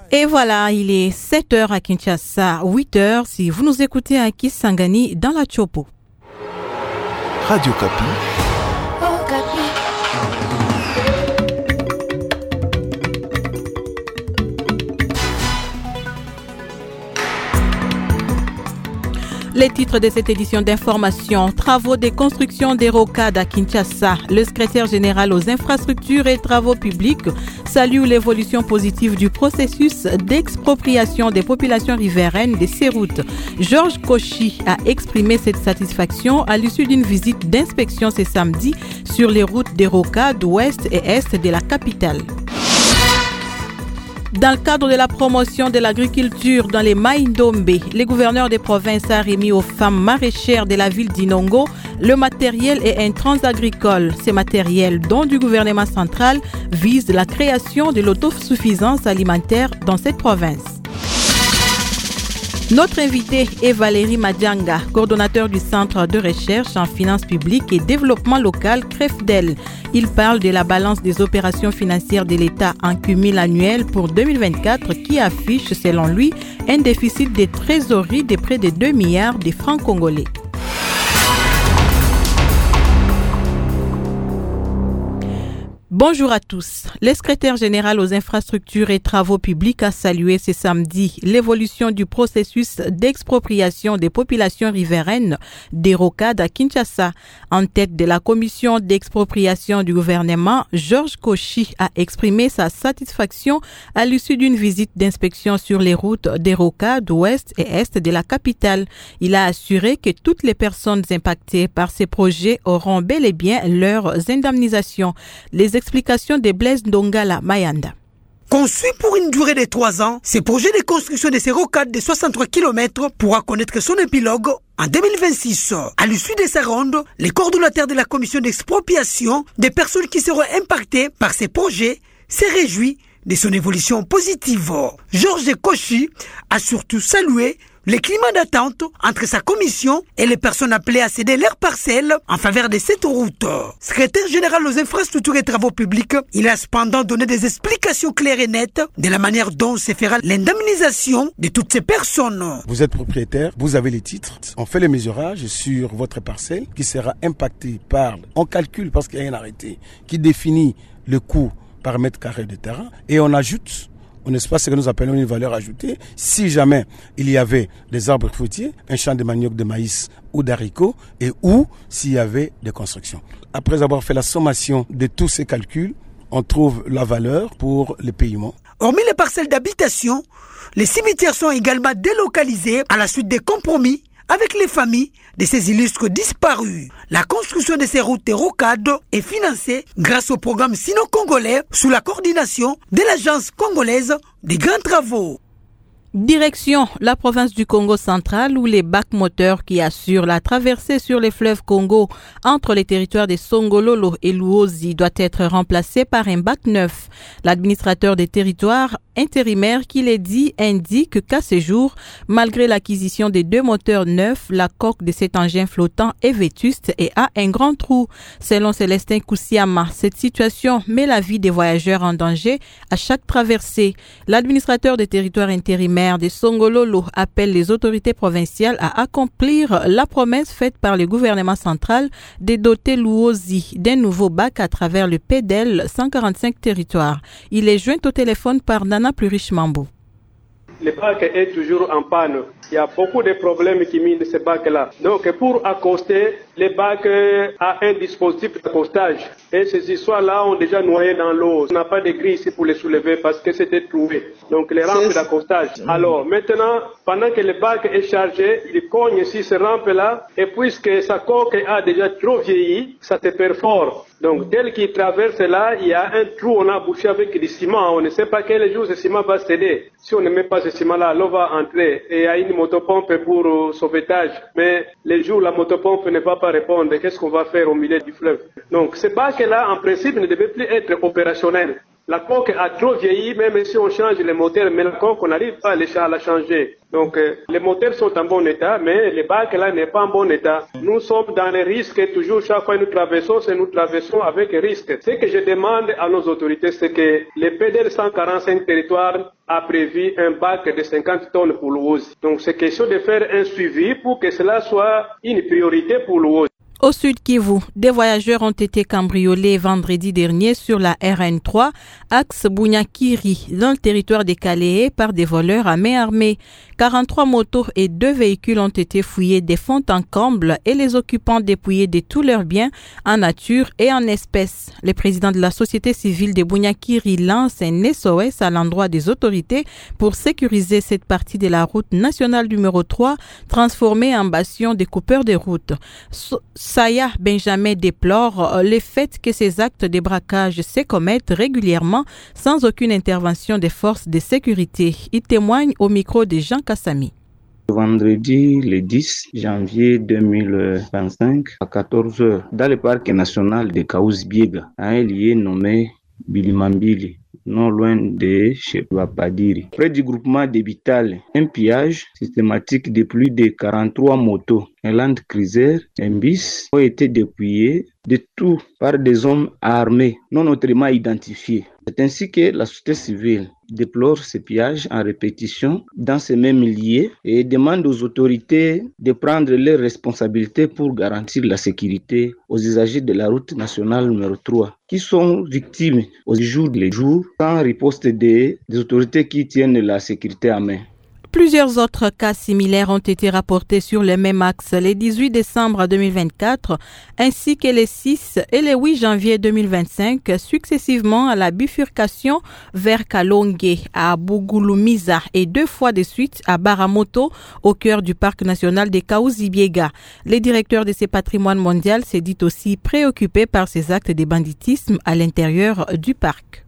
Et voilà, il est 7h à Kinshasa, 8h si vous nous écoutez à Kisangani dans la Chopo. Radio Kapi. Oh, Kapi. Les titres de cette édition d'information: travaux de construction des rocades à Kinshasa. Le secrétaire général aux infrastructures et travaux publics salue l'évolution positive du processus d'expropriation des populations riveraines de ces routes. Georges Kochi a exprimé cette satisfaction à l'issue d'une visite d'inspection ce samedi sur les routes des rocades ouest et est de la capitale. Dans le cadre de la promotion de l'agriculture dans les Maïndombe, le gouverneur des provinces a remis aux femmes maraîchères de la ville d'Inongo le matériel et intrants agricoles. Ces matériels, dont du gouvernement central, visent la création de l'autosuffisance alimentaire dans cette province. Notre invité est Valérie Madjanga, coordonnateur du Centre de recherche en finances publiques et développement local CREFDEL. Il parle de la balance des opérations financières de l'État en cumul annuel pour 2024 qui affiche, selon lui, un déficit de trésorerie de près de 2 milliards de francs congolais. Bonjour à tous. Le secrétaire général aux infrastructures et travaux publics a salué ce samedi l'évolution du processus d'expropriation des populations riveraines des rocades à Kinshasa. En tête de la commission d'expropriation du gouvernement, Georges Kochi a exprimé sa satisfaction à l'issue d'une visite d'inspection sur les routes des rocades ouest et est de la capitale. Il a assuré que toutes les personnes impactées par ces projets auront bel et bien leurs indemnisations. Les explications de Blaise Ndongala Mayanda. Conçu pour une durée de 3 ans, ce projet de construction de ces rocades de 63 km pourra connaître son épilogue en 2026. À l'issue de sa ronde, les coordonnateurs de la commission d'expropriation des personnes qui seront impactées par ces projets se réjouit de son évolution positive. Georges Kochi a surtout salué le climat d'attente entre sa commission et les personnes appelées à céder leurs parcelles en faveur de cette route. Secrétaire général aux infrastructures et travaux publics, il a cependant donné des explications claires et nettes de la manière dont se fera l'indemnisation de toutes ces personnes. Vous êtes propriétaire, vous avez les titres, on fait le mesurage sur votre parcelle qui sera impactée par, on calcule parce qu'il y a un arrêté qui définit le coût par mètre carré de terrain et on ajoute un espace que nous appelons une valeur ajoutée. Si jamais il y avait des arbres fruitiers, un champ de manioc, de maïs ou d'haricots, et ou s'il y avait des constructions. Après avoir fait la sommation de tous ces calculs, on trouve la valeur pour les paiements. Hormis les parcelles d'habitation, les cimetières sont également délocalisés à la suite des compromis avec les familles de ces illustres disparus. La construction de ces routes et rocades est financée grâce au programme sino-congolais sous la coordination de l'Agence congolaise des grands travaux. Direction la province du Congo central où les bacs moteurs qui assurent la traversée sur les fleuves Congo entre les territoires de Songololo et Luozi doit être remplacé par un bac neuf. L'administrateur des territoires intérimaire qui les dit indique qu'à ce jour, malgré l'acquisition des 2 moteurs neufs, la coque de cet engin flottant est vétuste et a un grand trou. Selon Célestin Koussiama, cette situation met la vie des voyageurs en danger à chaque traversée. L'administrateur des territoires intérimaires de Songololo appelle les autorités provinciales à accomplir la promesse faite par le gouvernement central de doter Luozi d'un nouveau bac à travers le PEDEL 145 territoires. Il est joint au téléphone par Nana Plurish Mambo. Le bac est toujours en panne. Il y a beaucoup de problèmes qui minent ce bac-là. Donc, pour accoster, le bac a un dispositif d'accostage. Et ces histoires-là ont déjà noyé dans l'eau. On n'a pas de grille ici pour les soulever parce que c'était trouvé. Donc, les rampes d'accostage. Alors, maintenant, pendant que le bac est chargé, il cogne ici ces rampes-là. Et puisque sa coque a déjà trop vieilli, ça se perfore. Donc, tel qu'il traverse là, il y a un trou, on a bouché avec du ciment. On ne sait pas quel jour ce ciment va céder. Si on ne met pas ce ciment-là, l'eau va entrer. Et il y a une motopompe pour sauvetage. Mais les jours, la motopompe ne va pas répondre. Qu'est-ce qu'on va faire au milieu du fleuve? Donc, ce bac-là, en principe, ne devait plus être opérationnel. La coque a trop vieilli, même si on change les moteurs, mais la coque, on n'arrive pas à la changer. Donc, les moteurs sont en bon état, mais le bac là n'est pas en bon état. Nous sommes dans les risques et toujours, chaque fois que nous traversons avec risque. Ce que je demande à nos autorités, c'est que le PDL 145 territoires a prévu un bac de 50 tonnes pour l'Ouozi. Donc, c'est question de faire un suivi pour que cela soit une priorité pour l'Ouozi. Au Sud Kivu, des voyageurs ont été cambriolés vendredi dernier sur la RN3, axe Bunyakiri, dans le territoire des Kalehe par des voleurs à main armée. 43 motos et 2 véhicules ont été fouillés des fonds en comble et les occupants dépouillés de tous leurs biens en nature et en espèces. Le président de la société civile de Bunyakiri lance un SOS à l'endroit des autorités pour sécuriser cette partie de la route nationale numéro 3, transformée en bastion des coupeurs de routes. Saya Benjamin déplore le fait que ces actes de braquage se commettent régulièrement sans aucune intervention des forces de sécurité. Il témoigne au micro de Jean Kassami. Vendredi, le 10 janvier 2025, à 14h, dans le parc national de Kaouzi-Biega, un lieu nommé Bilimambili, non loin de Chepapadiri. Près du groupement d'Ebital, un pillage systématique de plus de 43 motos, un Land Cruiser, un bis ont été dépouillés de tout par des hommes armés non autrement identifiés. C'est ainsi que la société civile déplore ces pillages en répétition dans ces mêmes lieux et demande aux autorités de prendre leurs responsabilités pour garantir la sécurité aux usagers de la route nationale numéro 3 qui sont victimes au jour le jour sans riposte des autorités qui tiennent la sécurité à main. Plusieurs autres cas similaires ont été rapportés sur le même axe le 18 décembre 2024 ainsi que les 6 et les 8 janvier 2025 successivement à la bifurcation vers Kalonge, à Bugulumiza et 2 fois de suite à Baramoto au cœur du parc national de Kaouzi-Biega. Le directeur de ce patrimoine mondial s'est dit aussi préoccupé par ces actes de banditisme à l'intérieur du parc.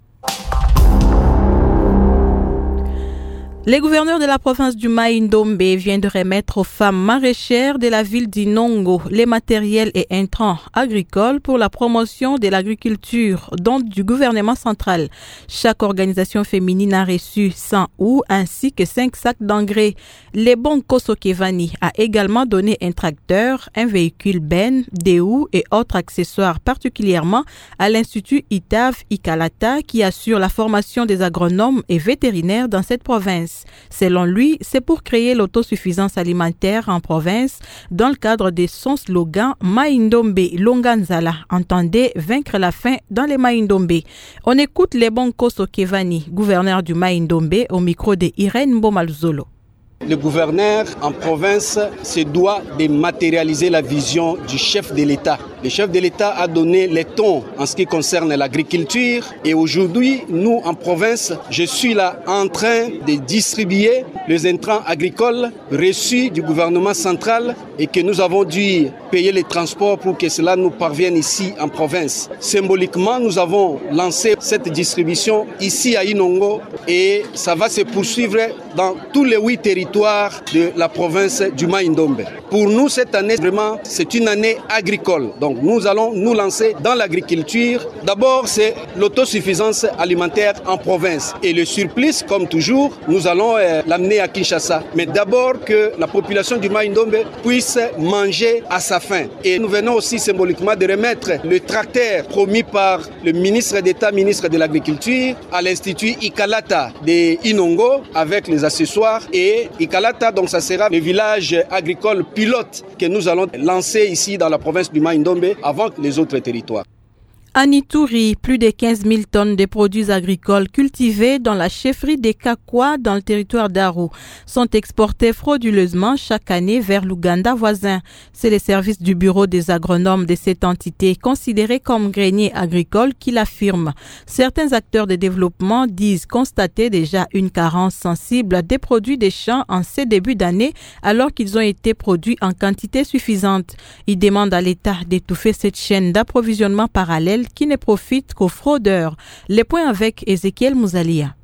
Le gouverneur de la province du Mai-Ndombe vient de remettre aux femmes maraîchères de la ville d'Inongo les matériels et intrants agricoles pour la promotion de l'agriculture, dont du gouvernement central. Chaque organisation féminine a reçu 100 houes ainsi que 5 sacs d'engrais. Le Bon Kosokevani a également donné un tracteur, un véhicule Ben, des houes et autres accessoires, particulièrement à l'Institut Itav Ikalata qui assure la formation des agronomes et vétérinaires dans cette province. Selon lui, c'est pour créer l'autosuffisance alimentaire en province dans le cadre de son slogan Mai-Ndombe Longanzala, entendez vaincre la faim dans les Mai-Ndombe. On écoute les Bon Kosokevani, gouverneur du Mai-Ndombe, au micro de Irène Bomalzolo. Le gouverneur en province se doit de matérialiser la vision du chef de l'État. Le chef de l'État a donné les tons en ce qui concerne l'agriculture et aujourd'hui, nous en province, je suis là en train de distribuer les intrants agricoles reçus du gouvernement central et que nous avons dû payer les transports pour que cela nous parvienne ici en province. Symboliquement, nous avons lancé cette distribution ici à Inongo et ça va se poursuivre dans tous les 8 territoires de la province du Mai-Ndombe. Pour nous, cette année, vraiment, c'est une année agricole. Donc, nous allons nous lancer dans l'agriculture. D'abord, c'est l'autosuffisance alimentaire en province. Et le surplus, comme toujours, nous allons l'amener à Kinshasa. Mais d'abord, que la population du Mai-Ndombe puisse manger à sa faim. Et nous venons aussi symboliquement de remettre le tracteur promis par le ministre d'État, ministre de l'Agriculture, à l'Institut Ikalata de Inongo, avec les accessoires et Ikalata, donc ça sera le village agricole pilote que nous allons lancer ici dans la province du Mai-Ndombe avant les autres territoires. À Ituri, plus de 15 000 tonnes de produits agricoles cultivés dans la chefferie des Kakwa dans le territoire d'Aru sont exportés frauduleusement chaque année vers l'Ouganda voisin. C'est le service du bureau des agronomes de cette entité considérée comme grenier agricole qui l'affirme. Certains acteurs de développement disent constater déjà une carence sensible des produits des champs en ces débuts d'année alors qu'ils ont été produits en quantité suffisante. Ils demandent à l'État d'étouffer cette chaîne d'approvisionnement parallèle qui ne profite qu'aux fraudeurs. Les points avec Ezekiel Mouzalia.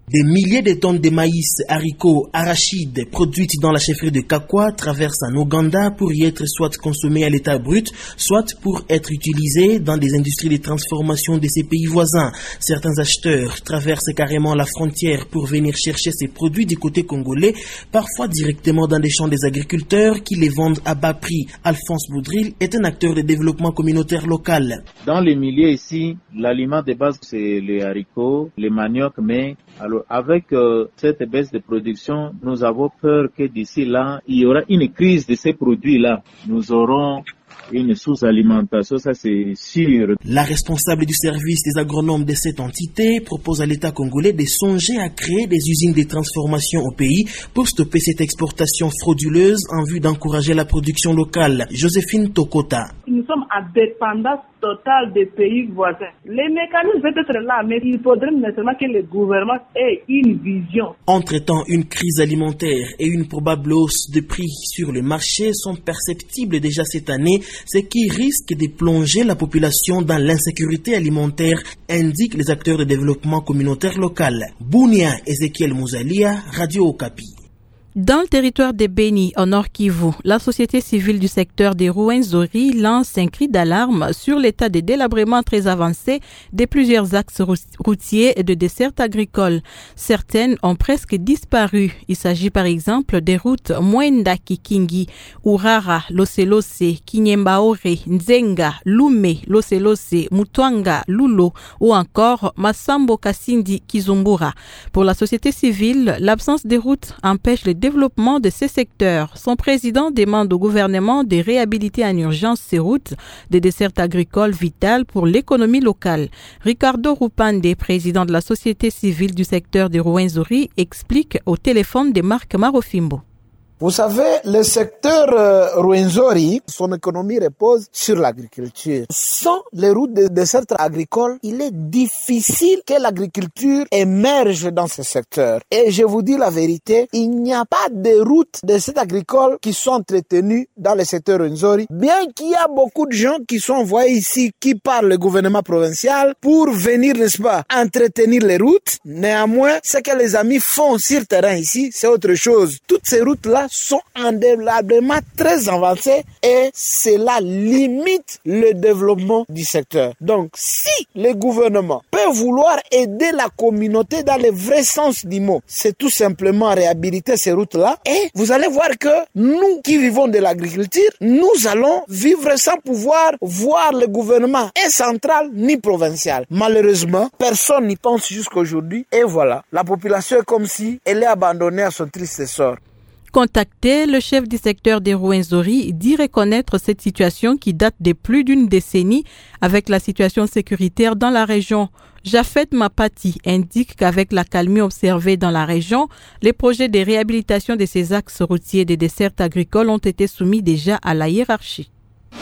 Des milliers de tonnes de maïs, haricots, arachides produites dans la chefferie de Kakwa traversent en Ouganda pour y être soit consommées à l'état brut, soit pour être utilisées dans des industries de transformation de ces pays voisins. Certains acheteurs traversent carrément la frontière pour venir chercher ces produits du côté congolais, parfois directement dans des champs des agriculteurs qui les vendent à bas prix. Alphonse Boudril est un acteur de développement communautaire local. Dans les milieux ici, l'aliment de base c'est les haricots, les manioc, mais alors avec cette baisse de production, nous avons peur que d'ici là, il y aura une crise de ces produits-là. Nous aurons une sous-alimentation, ça c'est sûr. La responsable du service des agronomes de cette entité propose à l'État congolais de songer à créer des usines de transformation au pays pour stopper cette exportation frauduleuse en vue d'encourager la production locale. Joséphine Tokota. Nous sommes en dépendance totale des pays voisins. Les mécanismes peuvent être là, mais il faudrait nécessairement que le gouvernement ait une vision. Entre-temps, une crise alimentaire et une probable hausse de prix sur le marché sont perceptibles déjà cette année, ce qui risque de plonger la population dans l'insécurité alimentaire, indiquent les acteurs de développement communautaire local. Bounia Ezekiel Mouzalia, Radio Okapi. Dans le territoire de Beni, au Nord Kivu, la société civile du secteur des Rwenzori lance un cri d'alarme sur l'état de délabrement très avancé de plusieurs axes routiers et de dessertes agricoles. Certaines ont presque disparu. Il s'agit par exemple des routes Mwenda-Kikingi, Urara, Loselose, Kinyembaore, Nzenga, Lume, Loselose, Mutwanga, Lulo ou encore Masambo Kasindi, Kizumbura. Pour la société civile, l'absence des routes empêche le développement de ces secteurs. Son président demande au gouvernement de réhabiliter en urgence ces routes, des dessertes agricoles vitales pour l'économie locale. Ricardo Rupande, président de la société civile du secteur de Rwenzori, explique au téléphone de Marc Marofimbo. Vous savez, le secteur Rwenzori, son économie repose sur l'agriculture. Sans les routes de dessert agricole, il est difficile que l'agriculture émerge dans ce secteur. Et je vous dis la vérité, il n'y a pas de routes de dessert agricole qui sont entretenues dans le secteur Rwenzori, bien qu'il y a beaucoup de gens qui sont envoyés ici, qui parlent le gouvernement provincial pour venir, n'est-ce pas, entretenir les routes. Néanmoins, ce que les amis font sur le terrain ici, c'est autre chose. Toutes ces routes-là sont en développement très avancé et cela limite le développement du secteur. Donc, si le gouvernement peut vouloir aider la communauté dans le vrai sens du mot, c'est tout simplement réhabiliter ces routes-là et vous allez voir que nous qui vivons de l'agriculture, nous allons vivre sans pouvoir voir le gouvernement ni central ni provincial. Malheureusement, personne n'y pense jusqu'aujourd'hui et voilà, la population est comme si elle est abandonnée à son triste sort. Contacté, le chef du secteur des Rwenzori dit reconnaître cette situation qui date de plus d'une décennie avec la situation sécuritaire dans la région. Jafet Mapati indique qu'avec la calmie observée dans la région, les projets de réhabilitation de ces axes routiers des dessertes agricoles ont été soumis déjà à la hiérarchie.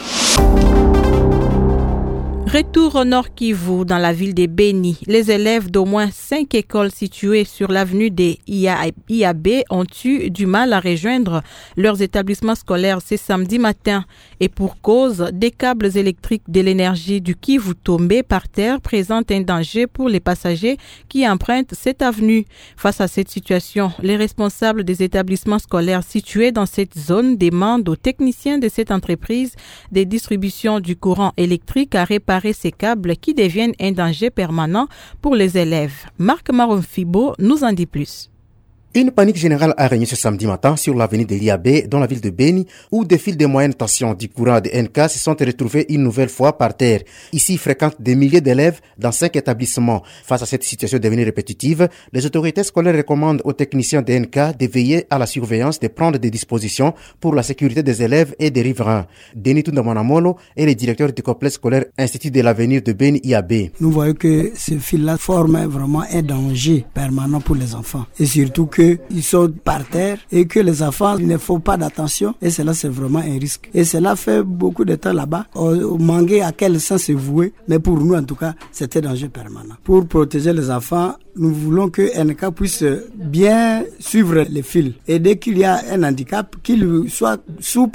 Retour au Nord Kivu, dans la ville de Beni. Les élèves d'au moins 5 écoles situées sur l'avenue des IAB ont eu du mal à rejoindre leurs établissements scolaires ce samedi matin. Et pour cause, des câbles électriques de l'énergie du Kivu tombés par terre présentent un danger pour les passagers qui empruntent cette avenue. Face à cette situation, les responsables des établissements scolaires situés dans cette zone demandent aux techniciens de cette entreprise de distribution du courant électrique à réparer ces câbles qui deviennent un danger permanent pour les élèves. Marc Marofimbo nous en dit plus. Une panique générale a régné ce samedi matin sur l'avenue de l'IAB dans la ville de Beni où des fils de moyenne tension du courant de NK se sont retrouvés une nouvelle fois par terre. Ici fréquentent des milliers d'élèves dans 5 établissements. Face à cette situation devenue répétitive, les autorités scolaires recommandent aux techniciens de NK de veiller à la surveillance, de prendre des dispositions pour la sécurité des élèves et des riverains. Denis Tundamanamolo est le directeur du complexe scolaire Institut de l'avenir de Beni IAB. Nous voyons que ces fils-là forment vraiment un danger permanent pour les enfants et surtout qu'ils sont par terre et que les enfants ne font pas d'attention et cela c'est vraiment un risque. Et cela fait beaucoup de temps là-bas. On manquait à quel sens se vouer, mais pour nous en tout cas c'était un danger permanent. Pour protéger les enfants, nous voulons que NK puisse bien suivre les fils et dès qu'il y a un handicap, qu'il soit souple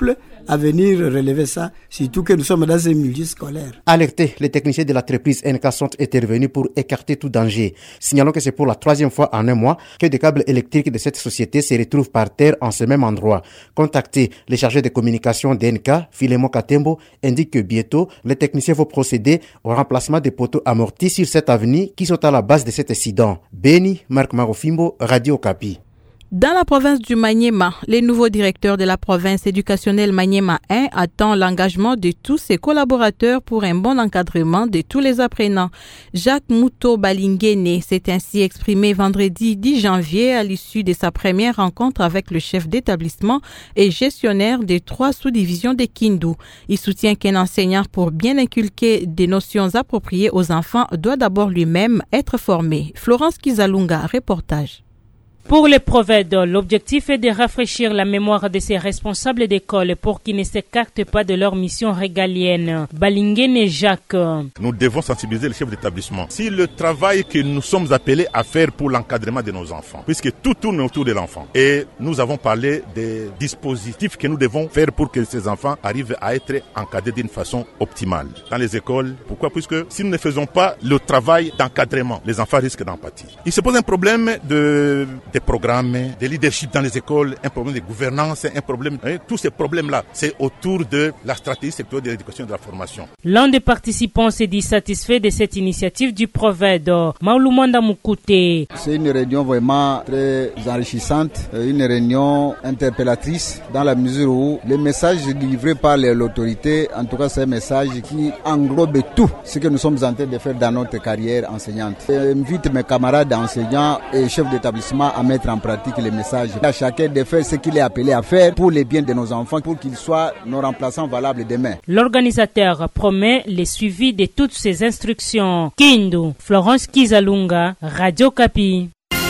à venir relever ça, surtout que nous sommes dans un milieu scolaire. Alertés, les techniciens de l'entreprise NK sont intervenus pour écarter tout danger. Signalons que c'est pour la 3e fois en un mois que des câbles électriques de cette société se retrouvent par terre en ce même endroit. Contacté, les chargés de communication d'NK, Philemon Katembo, indique que bientôt, les techniciens vont procéder au remplacement des poteaux amortis sur cette avenue qui sont à la base de cet incident. Beni, Marc Marofimbo, Radio Okapi. Dans la province du Maniema, le nouveau directeur de la province éducationnelle Maniema 1 attend l'engagement de tous ses collaborateurs pour un bon encadrement de tous les apprenants. Jacques Mouto Balingene s'est ainsi exprimé vendredi 10 janvier à l'issue de sa première rencontre avec le chef d'établissement et gestionnaire des 3 sous-divisions de Kindu. Il soutient qu'un enseignant, pour bien inculquer des notions appropriées aux enfants, doit d'abord lui-même être formé. Florence Kizalunga, reportage. Pour les Proved, l'objectif est de rafraîchir la mémoire de ces responsables d'école pour qu'ils ne s'écartent pas de leur mission régalienne. Balingene et Jacques. Nous devons sensibiliser les chefs d'établissement sur le travail que nous sommes appelés à faire pour l'encadrement de nos enfants, puisque tout tourne autour de l'enfant. Et nous avons parlé des dispositifs que nous devons faire pour que ces enfants arrivent à être encadrés d'une façon optimale. Dans les écoles, pourquoi? Puisque si nous ne faisons pas le travail d'encadrement, les enfants risquent d'en pâtir. Il se pose un problème des programmes, de leadership dans les écoles, un problème de gouvernance, un problème, tous ces problèmes-là, c'est autour de la stratégie sectorielle de l'éducation et de la formation. L'un des participants s'est dit satisfait de cette initiative du Proved, Maulumanda Mukute. C'est une réunion vraiment très enrichissante, une réunion interpellatrice dans la mesure où les messages livrés par l'autorité, en tout cas c'est un message qui englobe tout ce que nous sommes en train de faire dans notre carrière enseignante. J'invite mes camarades enseignants et chefs d'établissement à mettre en pratique les messages. À chacun de faire ce qu'il est appelé à faire pour le bien de nos enfants, pour qu'ils soient nos remplaçants valables demain. L'organisateur promet le suivi de toutes ces instructions. Kindu, Florence Kizalunga, Radio Kapi.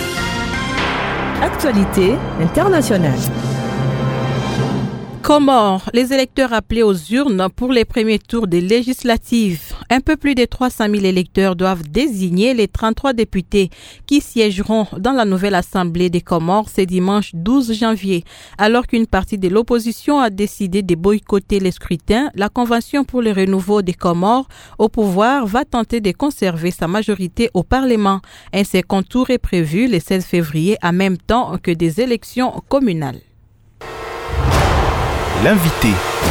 Actualité internationale. Comores, les électeurs appelés aux urnes pour les premiers tours des législatives. Un peu plus de 300 000 électeurs doivent désigner les 33 députés qui siégeront dans la nouvelle Assemblée des Comores ce dimanche 12 janvier. Alors qu'une partie de l'opposition a décidé de boycotter les scrutins, la Convention pour le renouveau des Comores au pouvoir va tenter de conserver sa majorité au Parlement. Un second tour est prévu le 16 février en même temps que des élections communales. L'invité.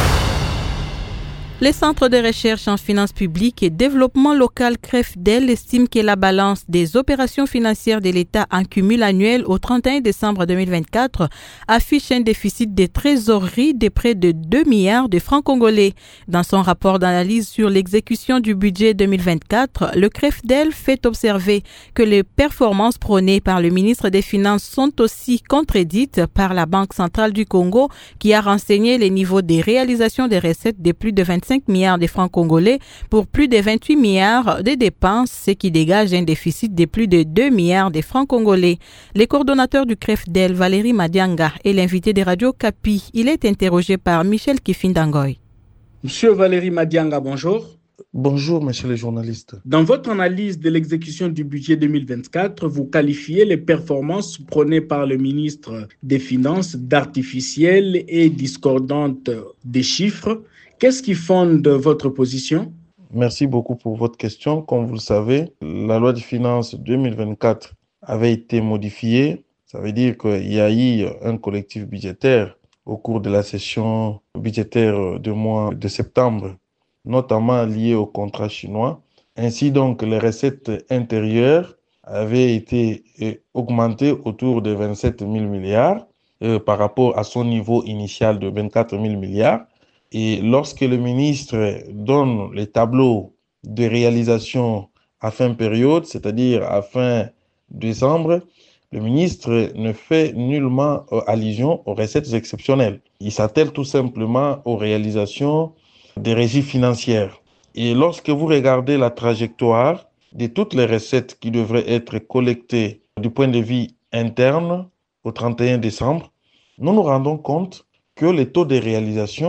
Le Centre de recherche en finances publiques et développement local CREFDEL estime que la balance des opérations financières de l'État en cumul annuel au 31 décembre 2024 affiche un déficit de trésorerie de près de 2 milliards de francs congolais. Dans son rapport d'analyse sur l'exécution du budget 2024, le CREFDEL fait observer que les performances prônées par le ministre des Finances sont aussi contredites par la Banque centrale du Congo qui a renseigné les niveaux des réalisations des recettes de plus de 25 milliards de francs congolais pour plus de 28 milliards de dépenses, ce qui dégage un déficit de plus de 2 milliards de francs congolais. Le coordonnateur du CREFDEL, Valérie Madianga, est l'invité de Radio Kapi. Il est interrogé par Michel Kifindangoy. Monsieur Valérie Madianga, bonjour. Bonjour, monsieur le journaliste. Dans votre analyse de l'exécution du budget 2024, vous qualifiez les performances prônées par le ministre des Finances d'artificielles et discordantes des chiffres. Qu'est-ce qui fonde votre position? Merci beaucoup pour votre question. Comme vous le savez, la loi de finances 2024 avait été modifiée. Ça veut dire qu'il y a eu un collectif budgétaire au cours de la session budgétaire du mois de septembre, notamment lié au contrat chinois. Ainsi donc, les recettes intérieures avaient été augmentées autour de 27 000 milliards par rapport à son niveau initial de 24 000 milliards. Et lorsque le ministre donne les tableaux de réalisation à fin période, c'est-à-dire à fin décembre, le ministre ne fait nullement allusion aux recettes exceptionnelles. Il s'attelle tout simplement aux réalisations des régies financières. Et lorsque vous regardez la trajectoire de toutes les recettes qui devraient être collectées du point de vue interne au 31 décembre, nous nous rendons compte que les taux de réalisation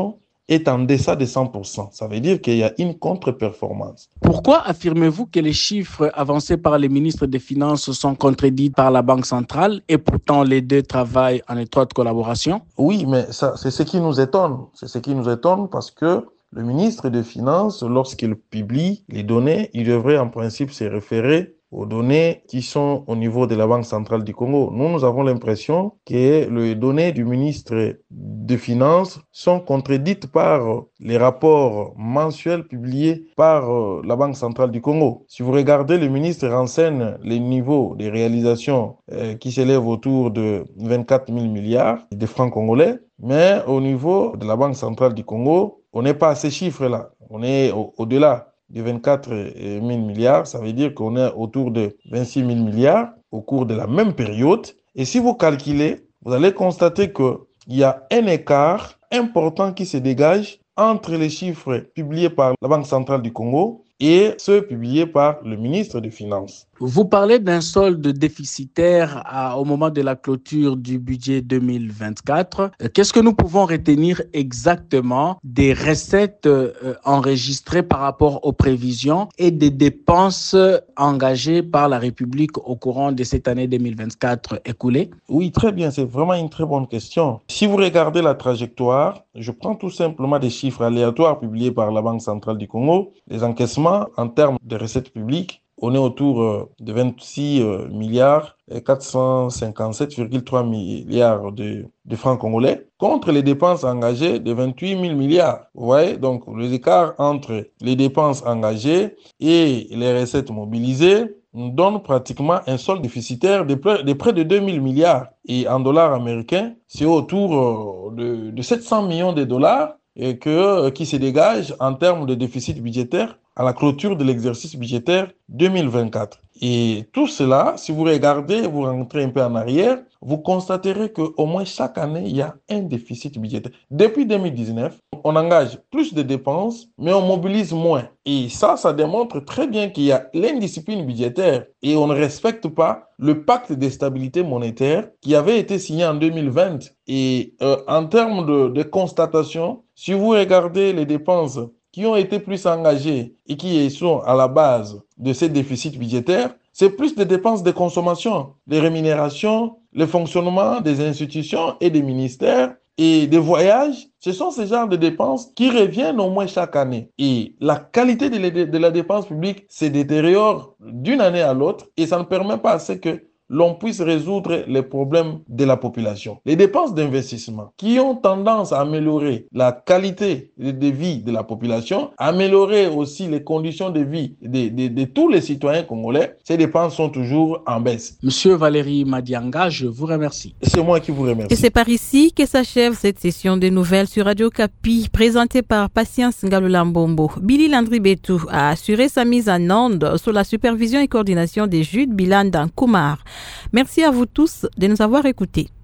est en deçà de 100%. Ça veut dire qu'il y a une contre-performance. Pourquoi affirmez-vous que les chiffres avancés par les ministres des Finances sont contredits par la Banque centrale et pourtant les deux travaillent en étroite collaboration? Oui, mais ça, c'est ce qui nous étonne. C'est ce qui nous étonne parce que le ministre des Finances, lorsqu'il publie les données, il devrait en principe se référer aux données qui sont au niveau de la Banque centrale du Congo. Nous avons l'impression que les données du ministre des Finances sont contredites par les rapports mensuels publiés par la Banque centrale du Congo. Si vous regardez, le ministre renseigne les niveaux de réalisation qui s'élèvent autour de 24 000 milliards de francs congolais, mais au niveau de la Banque centrale du Congo, on n'est pas à ces chiffres-là. On est au-delà de 24 000 milliards, ça veut dire qu'on est autour de 26 000 milliards au cours de la même période. Et si vous calculez, vous allez constater qu'il y a un écart important qui se dégage entre les chiffres publiés par la Banque centrale du Congo et ceux publiés par le ministre des Finances. Vous parlez d'un solde déficitaire au moment de la clôture du budget 2024. Qu'est-ce que nous pouvons retenir exactement des recettes enregistrées par rapport aux prévisions et des dépenses engagées par la République au courant de cette année 2024 écoulée? Oui, très bien. C'est vraiment une très bonne question. Si vous regardez la trajectoire, je prends tout simplement des chiffres aléatoires publiés par la Banque centrale du Congo. Les encaissements en termes de recettes publiques, on est autour de 26 milliards et 457,3 milliards de francs congolais contre les dépenses engagées de 28 000 milliards. Vous voyez, donc les écarts entre les dépenses engagées et les recettes mobilisées nous donne pratiquement un solde déficitaire de près de 2 000 milliards. Et en dollars américains, c'est autour de 700 millions de dollars et qui se dégage en termes de déficit budgétaire à la clôture de l'exercice budgétaire 2024. Et tout cela, si vous regardez, vous rentrez un peu en arrière, vous constaterez qu'au moins chaque année, il y a un déficit budgétaire. Depuis 2019, on engage plus de dépenses, mais on mobilise moins. Et ça démontre très bien qu'il y a l'indiscipline budgétaire et on ne respecte pas le pacte de stabilité monétaire qui avait été signé en 2020. Et en termes de constatation, si vous regardez les dépenses qui ont été plus engagés et qui sont à la base de ces déficits budgétaires, c'est plus des dépenses de consommation, des rémunérations, le fonctionnement des institutions et des ministères et des voyages. Ce sont ces genres de dépenses qui reviennent au moins chaque année. Et la qualité de la dépense publique se détériore d'une année à l'autre et ça ne permet pas à ce que l'on puisse résoudre les problèmes de la population. Les dépenses d'investissement qui ont tendance à améliorer la qualité de vie de la population, améliorer aussi les conditions de vie de tous les citoyens congolais, ces dépenses sont toujours en baisse. Monsieur Valérie Madianga, je vous remercie. C'est moi qui vous remercie. Et c'est par ici que s'achève cette session de nouvelles sur Radio Kapi, présentée par Patience Ngalula-Mbombo. Billy Landry-Betou a assuré sa mise en onde sous la supervision et coordination des Judes Bilan Koumar. Merci à vous tous de nous avoir écoutés.